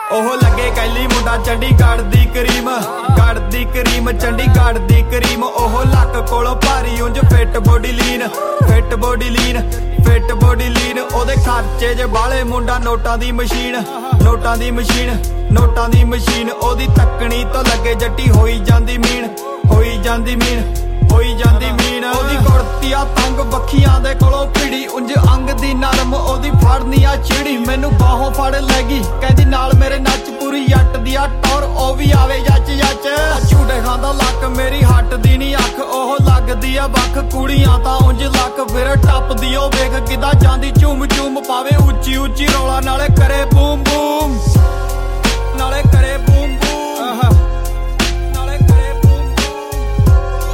ਉਹ ਲੱਗੇ ਕੈਲੀ ਮੁੰਡਾ ਚੰਡੀਗੜ੍ਹ ਦੀ ਕਰੀਮ, ਗੜ੍ਹ ਦੀ ਕਰੀਮ ਚੰਡੀਗੜ੍ਹ ਦੀ ਕਰੀਮ। ਉਹ ਲੱਕ ਕੋਲੋਂ ਭਾਰੀ ਉਂਝ fit body lean, fit body lean, fit body lean. ਉਹਦੇ ਖਰਚੇ ਜੇ ਬਾਲੇ ਮੁੰਡਾ ਨੋਟਾਂ ਦੀ ਮਸ਼ੀਨ, ਨੋਟਾਂ ਦੀ ਮਸ਼ੀਨ, ਨੋਟਾਂ ਦੀ ਮਸ਼ੀਨ। ਉਹਦੀ ਤੱਕਣੀ ਤੋਂ ਲੱਗੇ ਜੱਟੀ ਹੋਈ ਜਾਂਦੀ ਮੀਣ, ਹੋਈ ਜਾਂਦੀ ਮੀਣ, ਹੋਈ ਜਾਂਦੀ ਮੀਣ। ਉਹਦੀ ਕੁੜਤੀ ਆ ਤੰਗ ਬੱਖੀਆਂ ਦੇ ਕੋਲੋਂ ਭਿੜੀ, ਉਂਝ ਅੰਗ ਦੀ ਨਰਮ ਉਹਦੀ ਫੜਨੀ ਆ ਚਿੜੀ। ਮੈਨੂੰ ਬਾਹੋਂ ਫੜ ਲੈ ਗਈ ਕਹਿੰਦੀ ਨਾਲ ਮੇਰੇ ਨੱਚ, ਪੂਰੀ ਜੱਟ ਦੀ ਆ ਟੌਰ ਉਹ ਵੀ ਆਵੇ ਜੱਚ ਜੱਚ। ਝੂਟੇ ਖਾਂਦਾ ਲੱਕ ਮੇਰੀ ਹੱਟਦੀ ਨੀ ਅੱਖ, ਉਹ ਲੱਗਦੀ ਆ ਵੱਖ ਕੁੜੀਆਂ ਤਾਂ ਉਂਝ ਲੱਕ। ਫਿਰ ਟੱਪਦੀ ਉਹ ਵੇਖ ਕਿੱਦਾਂ ਜਾਂਦੀ ਝੂਮ ਝੂਮ, ਪਾਵੇ ਉੱਚੀ ਉੱਚੀ ਰੌਲਾ ਨਾਲੇ ਕਰੇ ਬੂਮ ਬੂਮ, ਨਾਲੇ ਕਰੇ ਬੂਮ ਬੂਮ, ਨਾਲੇ ਕਰੇ ਬੂਮ ਬੂਮ।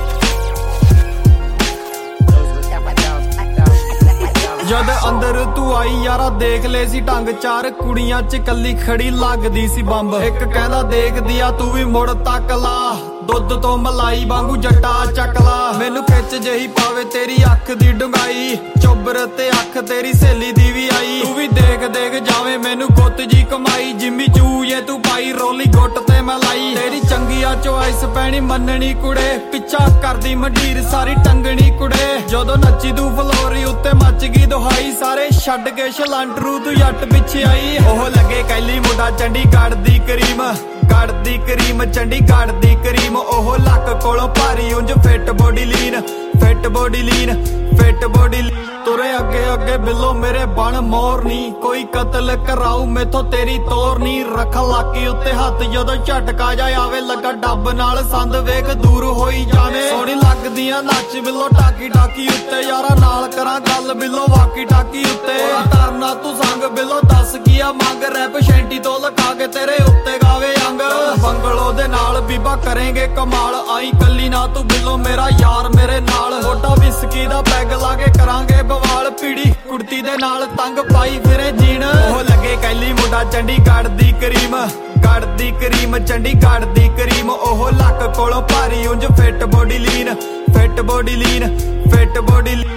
ਜਦ ਅੰਦਰ ਤੂੰ ਆਈ ਯਾਰਾ ਦੇਖ ਲੈ ਸੀ ਢੰਗ, ਚਾਰ ਕੁੜੀਆਂ ਚ ਕੱਲੀ ਖੜੀ ਲੱਗਦੀ ਸੀ ਬੰਬ। ਇੱਕ ਕਹਿੰਦਾ ਦੇਖਦੀ ਆ ਤੂੰ ਵੀ ਮੁੜ ਤੱਕ ਲਾ, ਦੁੱਧ ਤੋਂ ਮਲਾਈ ਵਾਂਗੂ ਜੱਟਾ ਚੱਕਲਾ। ਮੈਨੂੰ ਖਿੱਚ ਜਹੀ ਪਾਵੇ ਤੇਰੀ ਅੱਖ ਦੀ ਡੁੰਗਾਈ, ਚੁੱਬਰ ਤੇ ਅੱਖ ਤੇਰੀ ਸਹੇਲੀ ਦੀ ਵੀ ਆਈ। ਤੂੰ ਵੀ ਦੇਖ ਦੇਖ ਜਾਵੇਂ ਮੈਨੂੰ ਗੁੱਤ ਜੀ ਕਮਾਈ, ਜਿੰਮੀ ਚੂ ਜੇ ਤੂੰ ਪਾਈ ਰੋਲੀ ਗੁੱਟ ਤੇ ਮੈਂ ਲਾਈ। ਤੇਰੀ ਚੰਗੀ ਆ ਚੋਇਸ ਪੈਣੀ ਮੰਨਣੀ ਕੁੜੇ, ਪਿੱਛਾ ਕਰਦੀ ਮੰਡੀਰ ਸਾਰੀ ਟੰਗਣੀ ਕੁੜੇ। ਜਦੋਂ ਨੱਚੀ ਤੂੰ ਫਲੋਰੀ ਉੱਤੇ ਮੱਚ ਗਈ ਦੁਹਾਈ, ਸਾਰੇ ਛੱਡ ਕੇ ਸ਼ਲੰਟਰੂ ਤੂੰ ਜੱਟ ਪਿੱਛੇ ਆਈ। ਉਹ ਲੱਗੇ ਕੈਲੀ ਮੁੰਡਾ ਚੰਡੀਗੜ੍ਹ ਦੀ ਕਰੀਮ, ਗੜ੍ਹ ਦੀ ਕਰੀਮ ਚੰਡੀਗੜ੍ਹ ਦੀ ਕਰੀਮ। ਉਹ ਲੱਕ ਕੋਲੋਂ ਭਾਰੀ ਉਂਝ fit body lean, fit body lean, fit body lean. ਤੁਰੇ ਅੱਗੇ ਅੱਗੇ ਬਿੱਲੋ ਮੇਰੇ ਬਣ ਮੋਰਨੀ, ਕੋਈ ਕਤਲ ਕਰਾਊ ਮੈਥੋਂ ਤੇਰੀ ਤੋਰ ਨੀ। ਰੱਖ ਲਾਕੀ ਉੱਤੇ ਹੱਥ ਜਦੋਂ ਝਟਕਾ ਜਾ ਆਵੇ, ਲੱਗਾ ਡੱਬ ਨਾਲ ਸੰਦ ਵੇਖ ਦੂਰ ਹੋਈ ਜਾਵੇ। ਸੋਹਣੀ ਲੱਗਦੀਆਂ ਨੱਚ ਬਿੱਲੋ ਟਾਕੀ ਟਾਕੀ ਉੱਤੇ, ਯਾਰਾ ਨਾਲ ਕਰਾਂ ਗੱਲ ਬਿੱਲੋ ਵਾਕੀ ਟਾਕੀ ਉੱਤੇ। ਤਰਨਾ ਤੂੰ ਸੰਗ ਬਿੱਲੋ ਦੱਸ ਕੀ ਆ ਮੰਗ, ਰੈਪ ਸ਼ੈਂਟੀ ਤੋਂ ਲਗਾ ਕੇ ਤੇਰੇ ਉੱਤੇ ਗਾਵੇ ਅੰਗ। ਬੰਗਲੋ ਦੇ ਨਾਲ ਬੀਬਾ ਕਰੇਂਗੇ ਕਮਾਲ, ਆਈ ਕੱਲੀ ਨਾ ਤੂੰ ਬਿੱਲੋ ਮੇਰਾ ਯਾਰ ਮੇਰੇ ਨਾਲ। ਮੋਟਾ ਵਿਸਕੀ ਦਾ ਪੈਗ ਲਾ ਕੇ ਕਰਾਂਗੇ ਬਵਾਲ, ਪੀੜੀ ਕੁੜਤੀ ਦੇ ਨਾਲ ਤੰਗ ਪਾਈ ਫਿਰੇ ਜੀਣ। ਉਹ ਲੱਗੇ ਕੈਲੀ ਮੁੰਡਾ ਚੰਡੀਗੜ੍ਹ ਦੀ ਕਰੀਮ, ਗੜ੍ਹ ਦੀ ਕਰੀਮ ਚੰਡੀਗੜ੍ਹ ਦੀ ਕਰੀਮ। ਉਹ ਲੱਕ ਕੋਲੋਂ ਭਾਰੀ ਉਂਝ fit body lean, fit body lean, fit body ਲੀਨ।